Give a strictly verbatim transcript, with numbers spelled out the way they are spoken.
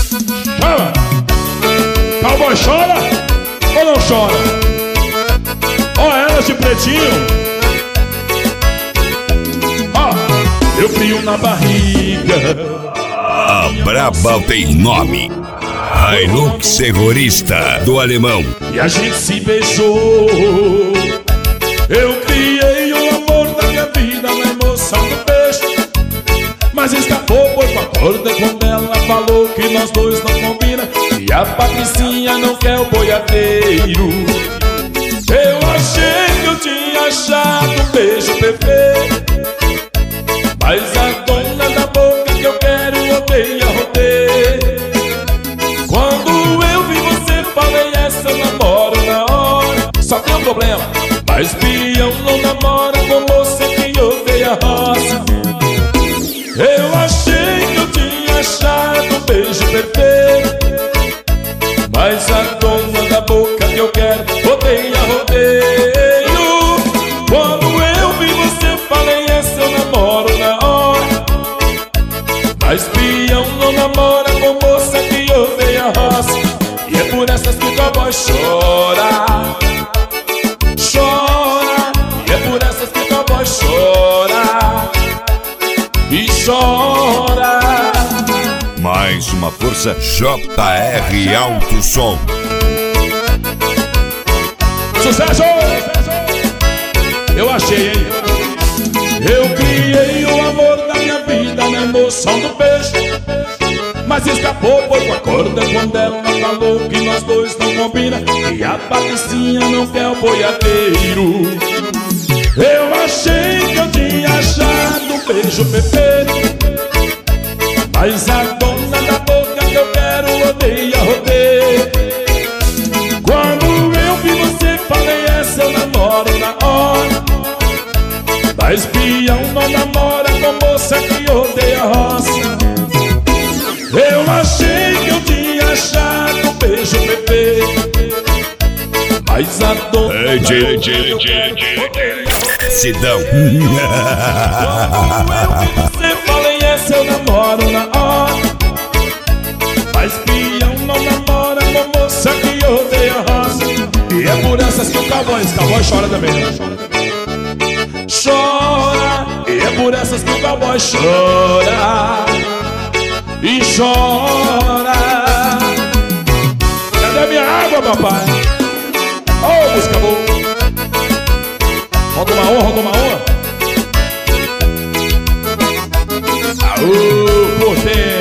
Chama! Cowboy chora ou não chora? Ó elas de pretinho. Ó, eu frio na barriga. A braba tem nome. Hilux Terrorista do Alemão. E a gente se beijou. Eu criei o amor da minha vida na emoção do beijo, mas escapou, foi com a corda quando ela falou que nós dois não combina. E a Patricinha não quer o boiadeiro. Eu achei que eu tinha achado um beijo perfeito, mas a dona da boca que eu quero odeia rodeio. Quando eu vi você, falei, essa eu namoro na hora. Só tem um problema, mas espião não namora com você que odeia roça. Eu achei que eu tinha achado um beijo perfeito, mas a dona da boca que eu quero odeia rodeio. Quando eu vi você, falei, essa eu namoro na hora. Mas espião não namora com moça que odeia roça. E é por essas que o cowboy chora, chora. E é por essas que o cowboy chora e chora. Mais uma força J R Alto Som. Sucesso! Eu achei, hein? Eu criei o amor da minha vida na emoção do beijo, mas escapou, foi com a corda quando ela falou que nós dois não combina. E a Patricinha não quer o boiadeiro. Eu achei que eu tinha achado um beijo perfeito, mas a dona da boca que eu quero odeia rodeio. Quando eu vi você, falei, essa eu namoro na hora. Mas espião não namora com moça que odeia roça. Eu achei que eu tinha achado um beijo perfeito, mas a dona da boca que eu quero odeia Sidão. Você falei, essa eu namoro na hora. Mas espião não namora com moça que odeia roça. E é por essas que o cowboy, esse cowboy chora também, né? Chora. E é por essas que o cowboy chora e chora. Cadê minha água, papai? Ô, música boa. Roda uma honra, roda uma honra. Aô, potência.